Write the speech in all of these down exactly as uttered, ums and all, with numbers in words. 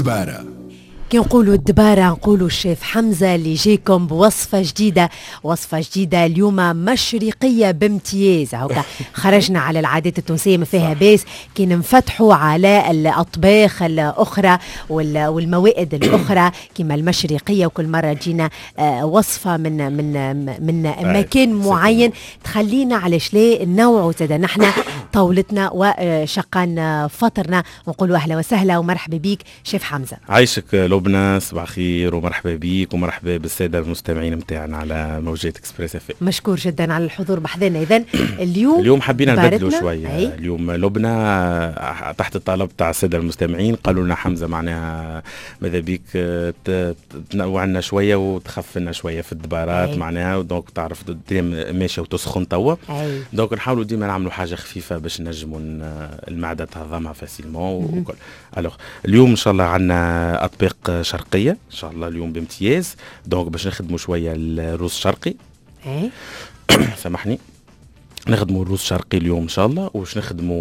الدبارة. كي نقولوا الدبارة نقولوا الشيف حمزة اللي جيكم بوصفة جديدة، وصفة جديدة اليوم مشرقية بامتياز. هوكا خرجنا على العادات التونسية ما فيها باس كي نفتحوا على الأطباق الأخرى والموائد الأخرى كما المشرقية، وكل مرة جينا وصفة من من من مكان معين تخلينا على شلي نوع زاد نحن طاولتنا وشقان فطرنا. ونقولوا أهلا وسهلا ومرحبا بيك شيف حمزة. عايشك لبنى، صباح خير ومرحبا بيك ومرحبا بالساده المستمعين متاعنا على موجات اكسبريس اف. مشكور جدا على الحضور بحذنا. اذن اليوم اليوم حبينا نبدلوا شويه. اليوم لبنى تحت الطلب تاع الساده المستمعين قالوا لنا حمزه معناها ماذا بيك تنوع لنا شويه وتخف لنا شويه في الدبارات معناها، دونك تعرف ديما ماشيه وتسخن توا، دونك نحاولوا ديما نعملوا حاجه خفيفه باش نجموا المعده تهضمها فاسيلمون وكل. الوغ اليوم ان شاء الله عندنا اطباق شرقيه ان شاء الله اليوم بامتياز، دونك باش نخدموا شويه الرز الشرقي. اي سامحني، نخدموا الرز الشرقي اليوم ان شاء الله، وش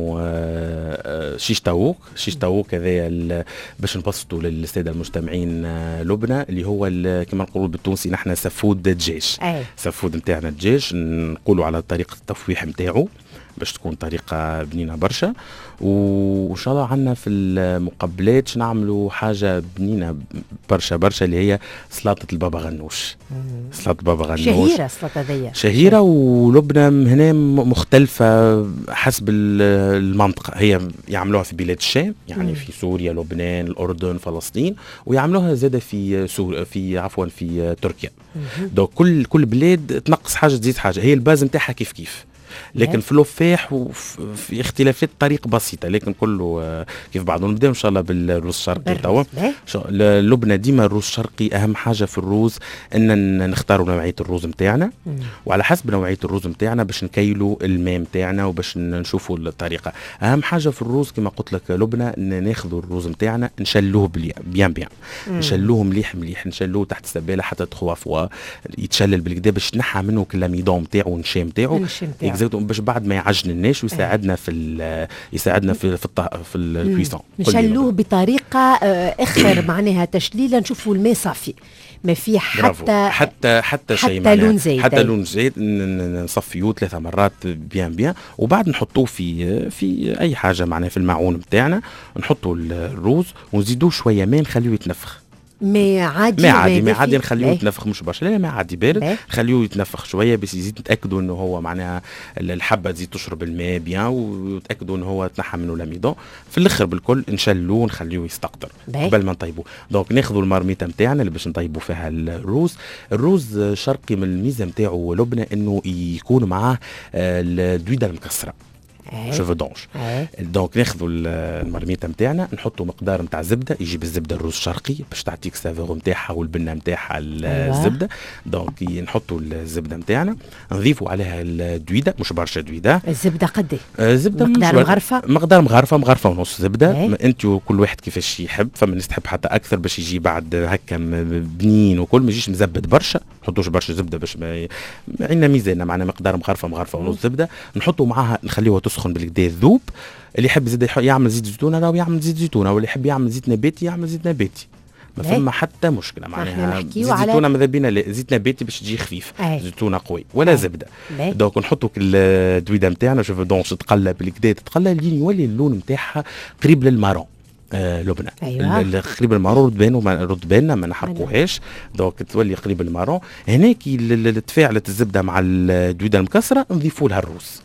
نخدموا شيش تاوك. شيش تاوك هذايا باش نبسطوا للساده المستمعين لبنى اللي هو كما نقولوا بالتونسي نحن سفود دجاج. سفود نتاعنا الدجاج نقولوا على طريقه التفويح نتاعو باش تكون طريقه بنينه برشا. وان شاء الله عندنا في المقبلات نعملوا حاجه بنينه برشا برشا اللي هي سلطه البابا غنوش. سلطه البابا غنوش شهيره، السلطه ذي شهيره، ولبنى هنا مختلفه حسب المنطقه. هي يعملوها في بلاد الشام يعني مم. في سوريا، لبنان، الاردن، فلسطين، ويعملوها زاده في سوريا في عفوا في تركيا. دونك كل كل بلاد تنقص حاجه تزيد حاجه، هي الباز نتاعها كيف كيف، لكن في اللفاح وفي اختلافات طريق بسيطه، لكن كله كيف بعض. نبداو ان شاء الله بالرز الشرقي توا. لبنى ديما الرز الشرقي اهم حاجه في الرز ان نختاروا نوعيه الرز نتاعنا، وعلى حسب نوعيه الرز نتاعنا باش نكيلوا الماء نتاعنا وباش نشوفوا الطريقه. اهم حاجه في الرز كما قلت لك لبنى ان ناخذوا الرز نتاعنا نشلوه بيان بيان، نشلوه مليح مليح، نشلوه تحت السباله حتى تخوا فوا يتشلل بالكدا باش تنحى منه كل الميدون نتاعو والنشام نتاعو باش بعد ما يعجن الناش ويساعدنا في يساعدنا في في, في الكويسون. نشلوه بطريقه اخر معناها تشليله نشوفوا الماء صافي ما في حتى حتى حتى شيء حتى لون زيت حتى لون زيت نصفيوه ثلاثه مرات بيان بيان، وبعد نحطوه في في اي حاجه معناها في المعون بتاعنا، نحطوا الروز ونزيدوه شويه ماء نخليه يتنفخ. ما عادي ما عادي ما عادي نخليه يتنفخ مش برشا، لا ما عادي بارد، خليه يتنفخ شويه بس يزيد نتاكدوا انه هو معناها الحبه تزيد تشرب الماء بيان، وتاكدوا انه هو تنحى منه لاميدون. في الاخر بالكل نشلوه ونخليه يستقطر قبل ما نطيبوه. دونك ناخذوا المرميته نتاعنا اللي باش نطيبوا فيها الروز. الروز الشرقي من الميزه نتاعو لبنى انه يكون معاه الدويده المكسره شوف دونش. دونك ناخذوا المرميته نتاعنا نحطوا مقدار نتاع زبده، يجيب الزبده الروز الشرقي باش تعطيك سافور نتاعها والبنه نتاعها الزبده. دونك نحطوا الزبده نتاعنا نضيفوا عليها الدويده مش برشا دويده. الزبده قد ايه؟ زبده مقدار مغرفه مقدار مغرفه مغرفه ونص زبده. انت وكل واحد كيفاش يحب، فما ناس تحب حتى اكثر باش يجي بعد هكا بنين وكل ما يجيش مزبد برشا، نحطوش برشا زبده باش ما عندنا ميزان معنا مقدار مغرفه مغرفه ونص زبده. نحطوا معاها نخليوها تسخن بالكدا الذوب. اللي يحب زيد يعمل زيت زيتونه او يعمل زيت زيتونه، واللي يحب يعمل زيت نباتي يعمل زيت نباتي، ما فما حتى مشكله معناها. زيت زيتونه ماذا بينا لا، زيت نباتي باش تجي خفيف، زيتونه قوي ولا أي. زبده. دونك نحطوا الدويده نتاعنا شوف دونك تتقلب بالكدا تتقلب لين يولي اللون نتاعها قريب للمارون. آه لبنى أيوة. قريب المارون رد بان رد بان ما نحرقوهاش. دونك تولي قريب المارون. هناك تفاعلت الزبده مع الدويده المكسره نضيفوا لها الروز.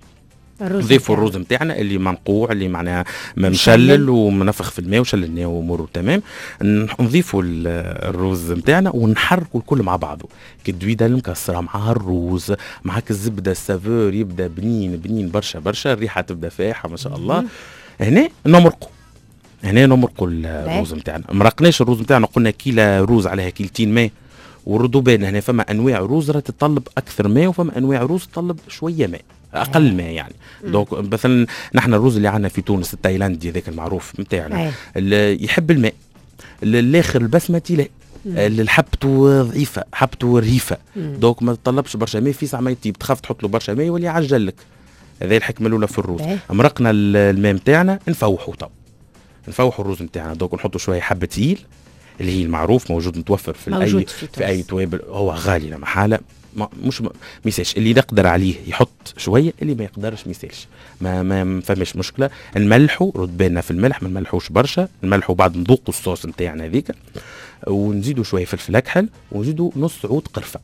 نضيفوا الرز نتاعنا اللي منقوع اللي معناها مشلل ومنفخ في الماء وشللناه واموره تمام. نضيفوا الرز نتاعنا ونحركوا الكل مع بعضه، كالدويده المكسره مع الروز مع الزبده السافور يبدا بنين بنين برشا برشا، الريحه تبدا فايحه ما شاء الله. هنا نمرقوا هنا نمرقوا الرز نتاعنا. مرقناش الرز نتاعنا، قلنا كيلو روز عليها كيلتين ماء وردوا بين. هنا فما انواع روز راه تطلب اكثر ماء وفما انواع روز تطلب شويه ماء اقل ماء يعني. دونك مثلا نحن الرز اللي عندنا في تونس التايلاندي ذاك المعروف نتاعنا اللي يحب الماء، الاخر البسمتي لا، اللي حبته ضعيفه حبته رهيفه، دونك ما تطلبش برشا ماء في ساعه ما يطيب تخاف تحط له برشا ماء واللي يعجل لك. هذه الحكمه الاولى في الرز. مرقنا الماء نتاعنا نفوحوا تو نفوحوا الرز نتاعنا. دونك نحطوا شويه حبه تقيل اللي هي المعروف موجود متوفر في موجود اي في, في اي توابل، هو غالي لا محاله، ما مش ميسالش اللي يقدر عليه يحط شويه، اللي ما يقدرش ميسالش، ما ما فماش مشكله. نملحوا، رد بالنا في الملح، ما نملحوش برشا، نملحوا بعد نذوقوا الصوص نتاعنا هذيك، ونزيدوا شويه فلفل اكحل، ونزيدوا نص عود قرفه.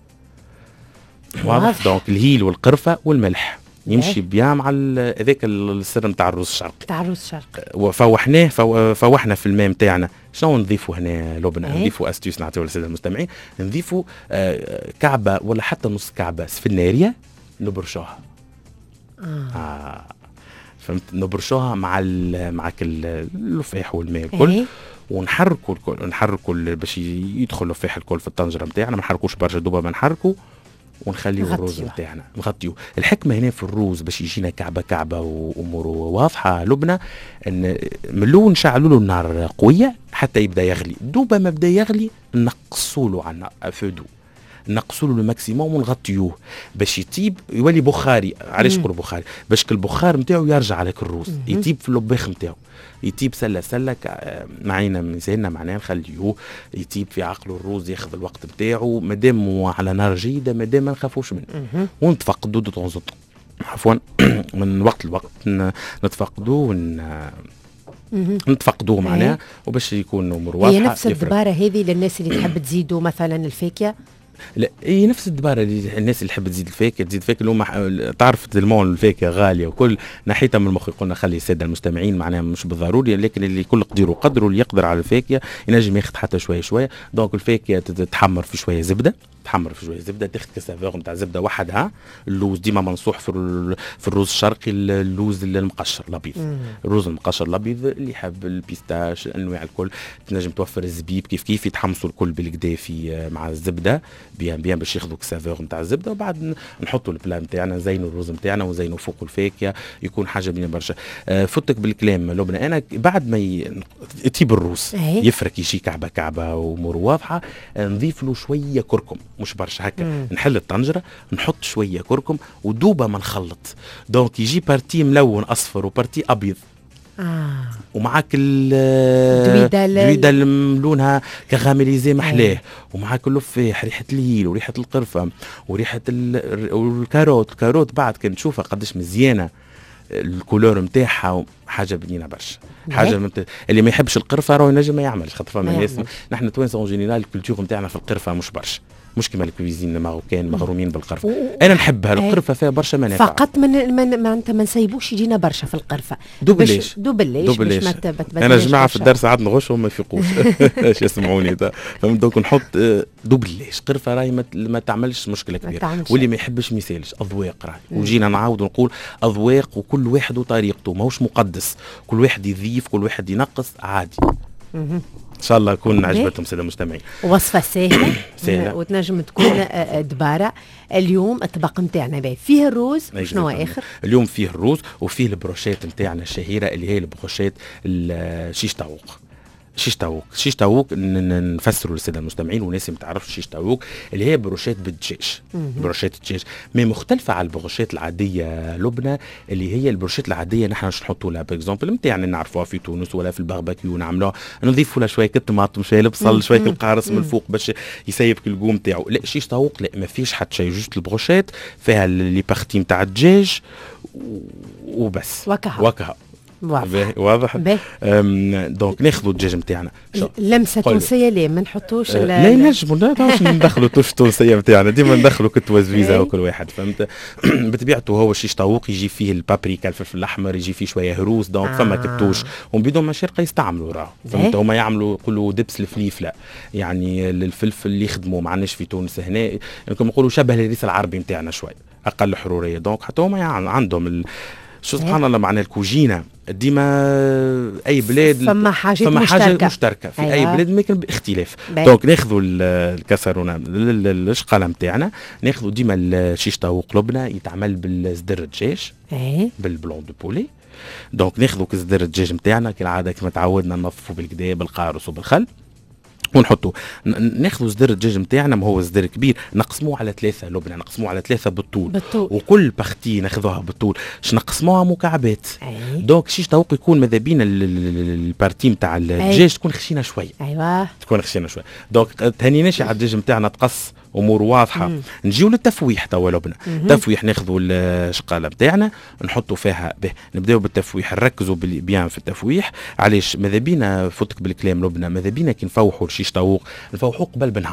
واضح؟ دونك الهيل والقرفه والملح يمشي بيان مع هذاك السر نتاع الرز الشرقي. نتاع الرز الشرقي وفوحناه فو فوحنا في الماء نتاعنا. شنو نضيفوا هنا لبنه؟ أيه؟ نضيفوا استيوس نعطيو للساده المستمعين، نضيفوا آه كعبه ولا حتى نص كعبه سفناريه نبرشوها. آه. آه. فهمت؟ نبرشوها مع مع اللفاح والماء الكل. أيه؟ ونحركوا الكل، نحركوا باش يدخل اللفاح الكل في الطنجره نتاعنا، ما نحركوش برشا دوبا، ما نحركوا ونخليو الرز نتاعنا نغطيوه. الحكمه هنا في الرز باش يجينا كعبه كعبه واموره واضحه لبنه، ان من الاول نشعلوا له النار قويه حتى يبدا يغلي. دوبا ما بدا يغلي نقصوا له على النار افودو، نقصوا له الماكسيموم ونغطيوه باش يطيب، يولي بخاري. علاش نقول بخاري؟ باش البخار نتاعو يرجع على الرز، يطيب في اللباخ نتاعو، يطيب سله سله معينا مزالنا معناها نخليوه يطيب في عقله الرز، ياخذ الوقت نتاعو مادام على نار جيده، مادام ما نخافوش منه. ونتفقدوا دو طونز عفوا من وقت لوقت نتفقدوا ون نتفقدوه معناها، وباش يكون امور واضحه. هي نفس الدباره هذه للناس اللي تحب تزيدوا مثلا الفاكهه؟ لا هي نفس الدباره اللي الناس اللي تحب تزيد الفاكهه تزيد الفاكهه اللي هما تعرف تلمون الفاكهه غاليه وكل ناحيتها من المخ. قلنا خلي الساده المستمعين معناها مش بالضروري، لكن اللي كل قديره قدره، اللي يقدر على الفاكهه ينجم ياخذ حتى شويه شويه. دونك الفاكهه تتحمر في شويه زبده، تحمر في شويه زبده، تاخذ كسافور نتاع زبده وحدها. اللوز ديما منصوح في في الرز الشرقي، اللوز المقشر الابيض، الرز المقشر الابيض اللي يحب البيستاش الانواع الكل. تنجم توفر الزبيب كيف كيف، يتحمصوا الكل بالكدا في مع الزبده بيان بيان باش ياخذوا كسافور نتاع الزبده. وبعد نحطوا البلان نتاعنا، نزينوا الرز نتاعنا ونزينوا فوق الفاكهه، يكون حاجه بينا برشا. أه فتك بالكلام لبنى، انا بعد ما يطيب الرز يفرك يجي كعبه كعبه وامور واضحه، نضيف له شويه كركم، مش برشا هكا. مم. نحل الطنجره نحط شويه كركم ودوبه ما نخلط. دونك يجي بارتي ملون اصفر وبارتي ابيض. آه. ومعاك الدويدة لونها كغاميليزي محلاه، ومعاك اللفاح، ريحه الهيل وريحه القرفه وريحه الكاروت. الكاروت بعد كنت تشوفها قداش مزيانه الكولور نتاعها، حاجه بنينه برشا. حاجه ممت... اللي ما يحبش القرفه راه ينجم ما يعملش، خاطر فما ناس نحن توانسه اون جينيرال الكولتور نتاعنا في القرفه مش برشا، مش كما الكويزين الماروكان مغرومين بالقرفه. و... انا نحبها القرفه، فيها برشا منافع. فقط من من ما انت ما نسيبوش يجينا برشا في القرفه. دوبليش دوبليش باش ما تبت. انا جماعه في الدرس عاد نغش وما يفيقوش ايش يسمعوني ده. فهمت؟ دونك نحط دوبليش قرفه، راهي ما, ما تعملش مشكله كبيره. واللي ما يحبش ما يسالش، اذواق راهي. وجينا نعاود ونقول اذواق، وكل واحد وطريقته، ماهوش مقدس. كل واحد يضيف، كل واحد ينقص، عادي. ان شاء الله يكون عجبتهم ساده المستمعين. وصفه سهله سهله وتنجم تكون دباره. اليوم الطبق نتاعنا فيه الروز، شنو اخر؟ اليوم فيه الروز وفيه البروشيت نتاعنا الشهيره اللي هي البروشيت الشيش طاووق. شيش طاووق، شيش طاووق نفسروا للساده المستمعين والناس ما تعرفش شيش طاووق، اللي هي بروشيت بالدجاج. بروشيت الدجاج ما مختلفه على البروشيت العاديه لبنى، اللي هي البروشيت العاديه نحن باش نحطوا لها باكزومبل نتاعنا نعرفوها في تونس ولا في الباربيكيو، نعملوها نضيفوا لها شويه الطماطم، شويه البصل، شويه القارص من الفوق باش يسيبك الجو نتاعو. لا شيش طاووق لا، ما فيش حتى شيء، جوست البروشيت فيها لي بارتي نتاع الدجاج وبس. وكها وكها واضح واضح. دونك ناخذوا الدجاج نتاعنا لمسه تونسيه، ليه ما نحطوش؟ أه لا ينجموا، لا باش ندخلوا توش تونسيه نتاعنا، ديما ندخلوا كتوه زويزه وكل واحد. فهمت؟ بطبيعته هو الشيش طاووق يجي فيه البابريكا، الفلفل الاحمر، يجي فيه شويه هروس. دونك آه. فما كتوش ومن بدون ما شرقه يستعملوا راه. فهمت؟ هما يعملوا يقولوا دبس الفليفله، يعني الفلفل اللي يخدموا ما عندناش في تونس هنا، يعني نقولوا شبه الريس العربي نتاعنا شويه اقل حروريه. دونك حتى هما يعني عندهم ال... شو سبحان الله معنى الكوجينه ديما اي بلاد فما حاجات فما مشتركه, حاجة مشتركة. في أيوة. اي بلاد ممكن باختلاف. دونك ناخذوا الكسرونه الشقاله نتاعنا، ناخذوا ديما الشيش طاووق لبنى يتعمل بالصدر الدجاج بالبلون دو بولي. دونك ناخذوا كصدر الدجاج نتاعنا كالعاده كما تعودنا ننظفوا بالكدا بالقارص وبالخل، ونحطوا ناخذوا صدر الدجاج نتاعنا، ما هو صدر كبير، نقسموه على ثلاثه لبنه، نقسموه على ثلاثه بالطول, بالطول. وكل بختي ناخذوها بالطول، باش نقسموها مكعبات. أي. دونك شيش طاووق يكون ماذا بينا البارتي نتاع الدجاج تكون خشينه شويه. ايوه تكون خشينه شويه. دونك تهنيناش على الدجاج نتاعنا تقص امور واضحه. مم. نجيو للتفويح توا لبنه. تفويح ناخذوا الشقاله نتاعنا نحطوا فيها به، نبداو بالتفويح، نركزوا بيان في التفويح. علاش ماذا بينا فوتك بالكلام لبنه، ماذا بينا كي نفوحوا الشيش طاووق نفوحوه قبل بنهار.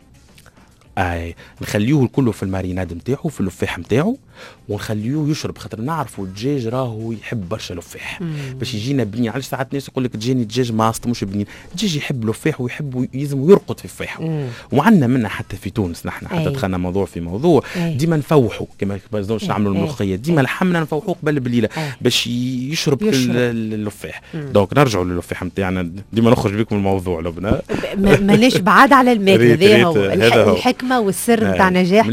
اي نخليوه كله في الماريناد نتاعو، في اللفاح نتاعو، ونخليوه يشرب، خاطر نعرفوا الدجاج راهو يحب برشا لفاح باش يجينا بنين. علاش ساعات الناس يقول لك تجيني دجاج ماست مش بنين، الدجاج يحب لفاح ويحب يلزم يرقد في فاحه. وعندنا منها حتى في تونس نحن حتى دخلنا موضوع في موضوع ديما نفوحوا كما بازوش نعملوا الملوخيه، ديما لحمنا نفوحوه قبل بليله باش يشرب اللفاح. دونك نرجعوا للفاح نتاعنا، ديما نخرج بكم الموضوع لبنا ماناش بعاد على الماء. هذا هو الحكمه والسر نتاع نجاح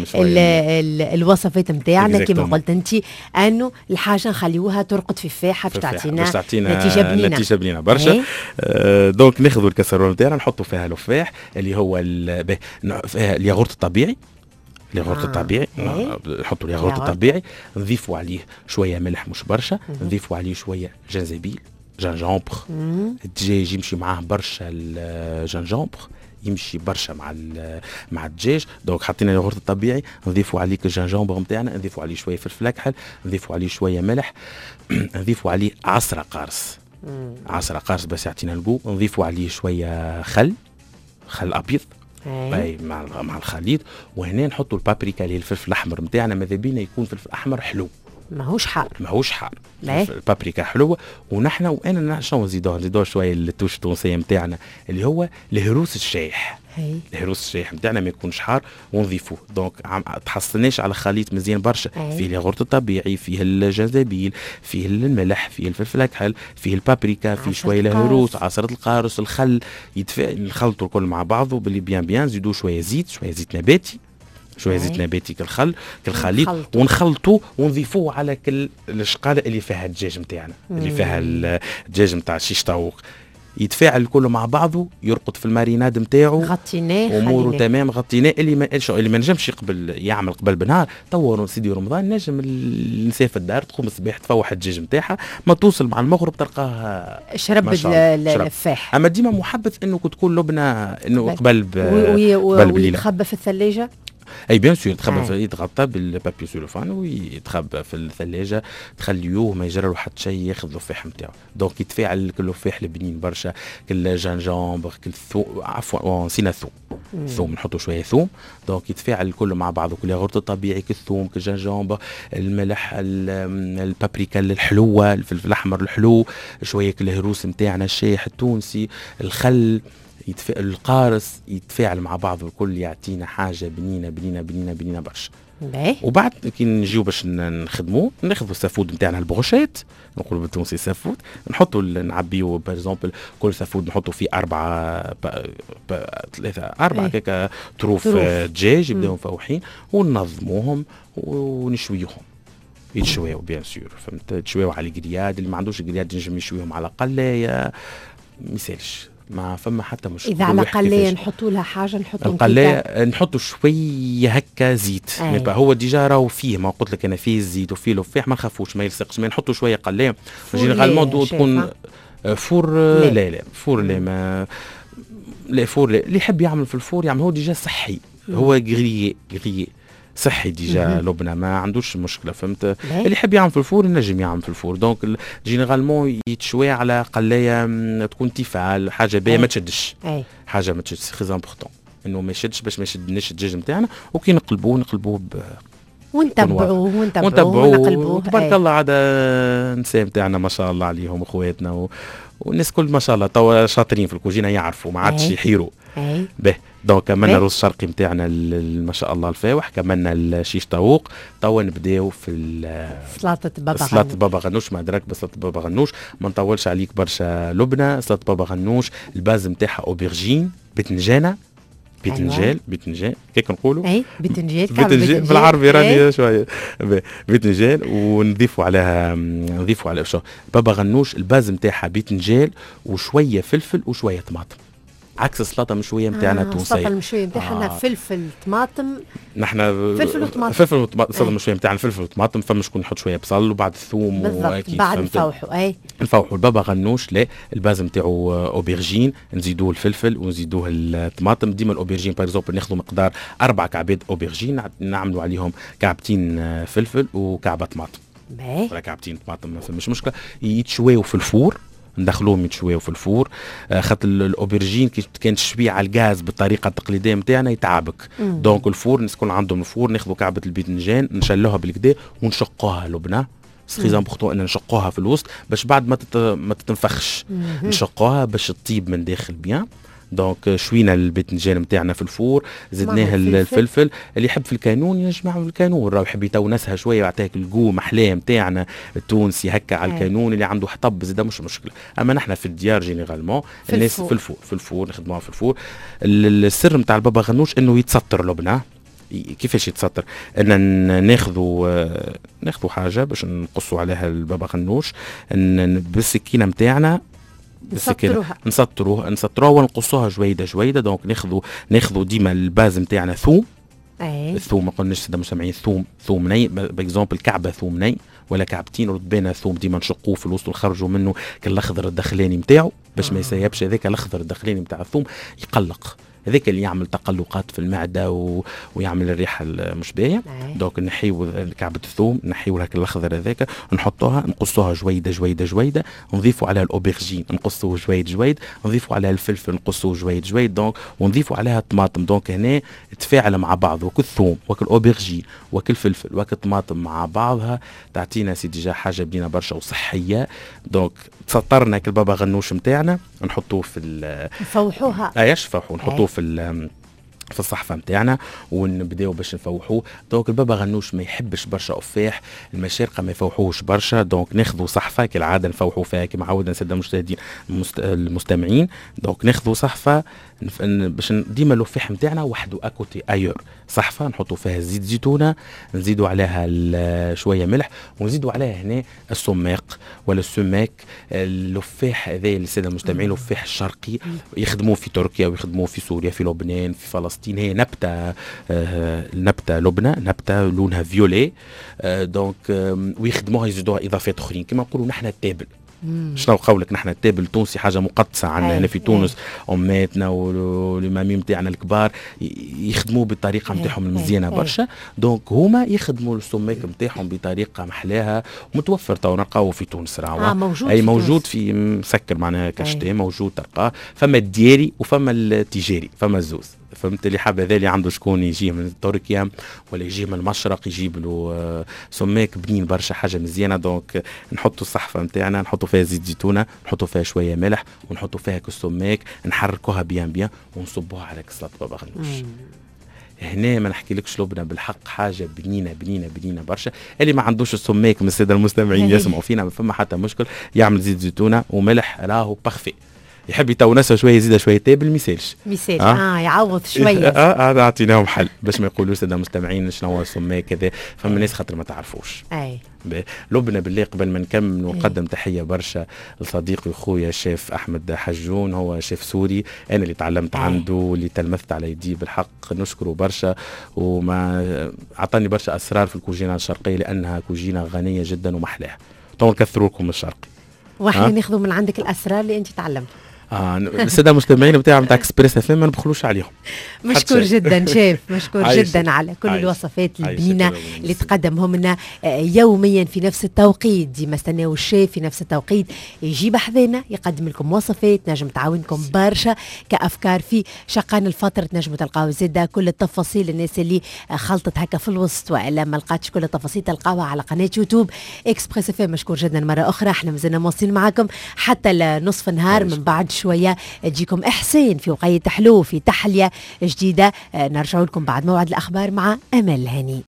الوصفات نتاعنا كما قلت انت، انه الحاجه نخليوها ترقد في فاحه باش تعطينا نتيجه بنينه نتيجه بنينه برشا. آه دونك ناخذوا الكسرونه نتاعنا نحطوا فيها لفاح اللي هو فيها الياغورت الطبيعي. الياغورت آه. الطبيعي نحطوا الياغورت الطبيعي، نضيفوا عليه شويه ملح مش برشا، نضيفوا عليه شويه جنزبيل جنجامبر. الدجاج يمشي معاه برشا الجنجامبر، يمشي برشا مع مع الدجاج. دونك حطينا الياغورت الطبيعي، نضيفوا عليه الجنجامبر نتاعنا، نضيفوا عليه شويه فلفل اكحل، نضيفوا عليه شويه ملح، نضيفوا عليه عصره قارص. عصره قارص بس يعطينا الجو. نضيفوا عليه شويه خل خل ابيض باي مع مع الخليط. وهنا نحطوا البابريكا اللي الفلفل الاحمر نتاعنا، ماذا بينا يكون فلفل احمر حلو، ماهوش حار ماهوش حار. البابريكا حلوه. ونحن وانا شنو نزيدوها نزيدوها شويه التوش التونسيه نتاعنا اللي هو الهروس الشايح. الهروس الشايح نتاعنا ما يكونش حار ونضيفوه. دونك تحصلناش على خليط مزيان برشا. أي. فيه الياغورت الطبيعي، فيه الجنزبيل، فيه الملح، فيه الفلفل الاكحل، فيه البابريكا، فيه شويه الهروس، عصره القارص، الخل. نخلطوا الكل مع بعضه باللي بيان بيان. نزيدوا شويه زيت، شويه زيت نباتي، شويه زيت نباتي كالخل كالخليط، ونخلطوه ونضيفوه على كل الشقاله اللي فيها الدجاج نتاعنا، اللي فيها الدجاج نتاع الشيش طاووق. يتفاعل كله مع بعضه، يرقد في الماريناد نتاعو، غطيناه اموره تمام، غطيناه. اللي ما اللي ما نجمش يقبل يعمل قبل بنهار، تو سيدي رمضان نجم النساء في الدار تقوم الصباح تفوح الدجاج نتاعها، ما توصل مع المغرب تلقاها شرب اللفاح. اما ديما محبذ انه تكون لبنه انه قبل ب... قبل بليله يتخبى في الثلاجه. اي بيان سور يتخبى في يتغطى بالبابي سولوفان ويتخبى في الثلاجه، تخليوه ما يجرى له حتى شيء، ياخذ اللفاح نتاعو. دونك يتفاعل كل اللفاح البنين برشا، كل جنجامبر، كل ثوم، عفوا نسينا الثوم، ثوم نحطوا شويه ثوم. دونك يتفاعل كله مع بعضه، كل ياغورت الطبيعي، كالثوم، كالجنجامبر، الملح، البابريكا الحلوه، الفلفل الاحمر الحلو، شويه كل الهروس نتاعنا الشايح التونسي، الخل، يتفاعل القارص، يتفاعل مع بعضه الكل، يعطينا حاجه بنينه بنينه بنينه بنينه برشا. وبعد كي نجيو باش نخدموه، ناخذوا السافود نتاعنا البروشيت، نقولوا بالتونسي سافود، نحطوا نعبيو باغ كل سافود نحطوا فيه أربعة ثلاثة أربعة كيكا طروف دجاج يبداو مفوحين، وننظموهم ونشويوهم. يتشويو بيان سور، فهمت، يتشويو على الجرياد. اللي ما عندوش جرياد ينجم يشويهم على قلايه، ميسالش ما فما حتى مشكله. اذا على قلايه نحطوا لها حاجه، نحطوا القلايه نحطوا شويه هكا زيت. أي. هو ديجا راهو فيه، ما قلت لك انا فيه الزيت وفيه لفاح، ما نخافوش ما يلصقش. ما نحطوا شويه قلايه جينيرالمون تكون فور. لا لا, لا فور لا ما لا فور لا. اللي يحب يعمل في الفور يعمل، هو ديجا صحي. م. هو غريي غريي صحي ديجا. لبنه ما عندوش مشكله، فهمت. اللي يحب يعمل في الفور ينجم يعمل في الفور. دونك جينيرالمون يتشوي على قلايه تكون تيفال، حاجه باهيه ما تشدش. أي. حاجه ما تشدش، سي امبورطون انه ما يشدش باش ما يشدناش الدجاج نتاعنا. وكي نقلبوه نقلبوه ب ونتبعوه ونتبعوه ونقلبوه. تبارك الله عاد النساء نتاعنا ما شاء الله عليهم، اخواتنا و... والناس كل ما شاء الله توا شاطرين في الكوجينه، يعرفوا ما عادش يحيروا. به دونك كملنا الرز الشرقي نتاعنا ما شاء الله الفاوح، كملنا الشيش طاووق. توا نبداو في سلطه بابا غنوش. سلطه بابا غنوش ما ادراك بسلطه بابا غنوش، ما نطولش عليك برشا. لبنه سلطه بابا غنوش الباز نتاعها اوبرجين، باذنجانه، بيتنجال بيتنجال كيف نقولوا. اي بيتنجال بيتنجال بالعربي راني شويه بيتنجال. ونضيفوا عليها نضيفوا على شو بابا غنوش الباز نتاعها بيتنجال وشويه فلفل وشويه طماطم. عكس السلطه المشويه نتاعنا التونسيه. السلطه المشويه نتاعنا آه. فلفل طماطم، نحن فلفل وطماطم، فلفل وطماطم. السلطه المشويه نتاعنا فلفل وطماطم، فما شكون يحط شويه بصل وبعد الثوم بالضبط، بعد نفوحوا. اي نفوحوا. البابا غنوش لا، الباز نتاعو اوبرجين، نزيدوه الفلفل ونزيدوه الطماطم. ديما الاوبرجين باغ اكزومبل ناخذوا مقدار اربع كعبات اوبرجين، نعملوا عليهم كعبتين فلفل وكعبه طماطم ولا كعبتين طماطم، مش مشكله، يتشويوا في الفور، ندخلوهم يتشويوا في الفور. خاطر الاوبرجين كي كان تشويه على الغاز بالطريقه التقليديه نتاعنا يتعبك. دونك الفور الناس كل عندهم الفور، ناخذوا كعبه الباذنجان نشلوها بالكدا ونشقوها لبنه. سخي امبورطون ان نشقوها في الوسط باش بعد ما تت... ما تتنفخش، نشقوها باش تطيب من داخل بيان. دونك شوينا الباذنجان نتاعنا في الفور، زدناه الفلفل. اللي يحب في الكانون ينجم يعمل الكانون، راه يحب يتونسها شويه ويعطيك الجو محلاه نتاعنا التونسي هكا على الكانون. اللي عنده حطب زيدا مش مشكله، اما نحن في الديار جينيرالمون الناس في الفور في الفور نخدموها في الفور. السر نتاع البابا غنوش انه يتسطر لبنه. كيفاش يتسطر؟ ان ناخذوا ناخذوا حاجه باش نقصوا عليها البابا غنوش بالسكينه نتاعنا، نسطروها نسطروها نسطروها ونقصوها جويده جويده. دونك ناخذوا ناخذوا ديما الباز نتاعنا ثوم. أي. الثوم ما قلناش ساده مستمعين، ثوم ثوم ني باكزومبل، كعبه ثوم ني ولا كعبتين رطبانه ثوم، ديما نشقوه في الوسط ونخرجوا منه كالاخضر الدخلاني نتاعو باش آه. ما يسيبش هذاك الاخضر الدخلاني نتاع الثوم يقلق، هذاك اللي يعمل تقلقات في المعده و... ويعمل الريحه مش باهيه. دونك نحيو كعبه الثوم، نحيو لك الاخضر هذاك، نحطوها نقصوها جويده جويده جويده، نضيفوا عليها الاوبرجين نقصوه جويد جويد، نضيفوا عليها الفلفل نقصوه جويد جويد، دونك ونضيفوا عليها الطماطم. دونك هنا تفاعل مع بعض، وكل الثوم وكل الاوبرجين وكل الفلفل وكل الطماطم مع بعضها تعطينا سي ديجا حاجه بنينه برشا وصحيه. دونك تسطرنا كالبابا غنوش نتاعنا، نحطوه في نفوحوها. ايش فوحوا نحطوه في في الصحفه نتاعنا ونبداو باش نفوحوه. دونك البابا غنوش ما يحبش برشا افاح، المشارقه ما يفوحوش برشا. دونك ناخذوا صحفه كالعاده نفوحوا فيها كما عودنا الساده المشاهدين المستمعين. دونك ناخذوا صحفه باش ديما الافاح نتاعنا وحده اكوتي ايور، صحفه نحطوا فيها زيت زيتونه، نزيدوا عليها شويه ملح، ونزيدوا عليها هنا السماق ولا السماك. الافاح هذا الساده المستمعين الافاح الشرقي يخدموه في تركيا ويخدموه في سوريا في لبنان في فلسطين. هي نبته آه نبته لبنه، نبته لونها فيولي. آه دونك آه ويخدموها يزيدوها اضافات اخرين كما نقولوا نحن التابل. شنو قولك نحن التابل التونسي حاجه مقدسه عندنا هنا في تونس. اماتنا والمامين نتاعنا الكبار يخدموه بالطريقه نتاعهم المزيانه برشا. دونك هما يخدموا السماك نتاعهم بطريقه محلاها ومتوفر تو نلقاوه في تونس راهو. آه موجود اي في موجود تونس. في مسكر معناها كشتي موجود تلقاه. فما الدياري وفما التجاري، فما الزوز. فهمت اللي حاب هذا اللي عنده شكون يجي من تركيا ولا يجي من المشرق يجيب له سماك بنين برشا حاجه مزيانه. دونك نحطوا الصحفه نتاعنا نحطوا فيها زيت زيتونه، نحطوا فيها شويه ملح، ونحطوا فيها كالسماك، نحركوها بيان بيان ونصبوها على كسلة بابا غنوش. هنا ما نحكي لكش لبنى بالحق حاجه بنينه بنينه بنينه برشا. اللي ما عندوش السماك من الساده المستمعين يسمعوا فينا ما فما حتى مشكل، يعمل زيت زيتونه وملح راهو بارفي. يحب يتونسها شويه يزيدها شويه تابل ما يسالش مثال اه, آه يعوض شويه. اه اه اعطيناهم حل باش ما يقولوش ساده مستمعين شنو هو السماك كذا. فما ناس خاطر ما تعرفوش. اي لبنى بالله قبل ما نكمل نقدم تحيه برشا لصديقي وخويا الشيف احمد حجون، هو شيف سوري انا اللي تعلمت أي. عنده واللي تلمذت على يديه بالحق، نشكره برشا. وما اعطاني برشا اسرار في الكوجينه الشرقيه لانها كوجينه غنيه جدا ومحلاها. تو نكثروا لكم الشرقي واحنا ناخذوا من عندك الاسرار اللي انت تعلمت. اه الساده المستمعين بتاعهم نتاع اكسبريس اف ام ما نبخلوش عليهم. مشكور جدا شيف، مشكور جدا على كل عايش. الوصفات البنينه اللي تقدمهم لنا يوميا في نفس التوقيت. ديما استناو الشيف في نفس التوقيت يجيب حذانا يقدم لكم وصفات نجم تعاونكم برشا كافكار في شقان الفطر. تنجموا تلقاو زاده كل التفاصيل الناس اللي خلطت هكا في الوسط والا ما لقاتش كل التفاصيل تلقاوها على قناه يوتيوب اكسبريس اف ام. مشكور جدا مره اخرى، احنا مازلنا مواصلين معاكم حتى نصف النهار. من بعد شوية تجيكم إحسان في وقية حلو في تحلية جديدة. نرجع لكم بعد موعد الأخبار مع أمل هني.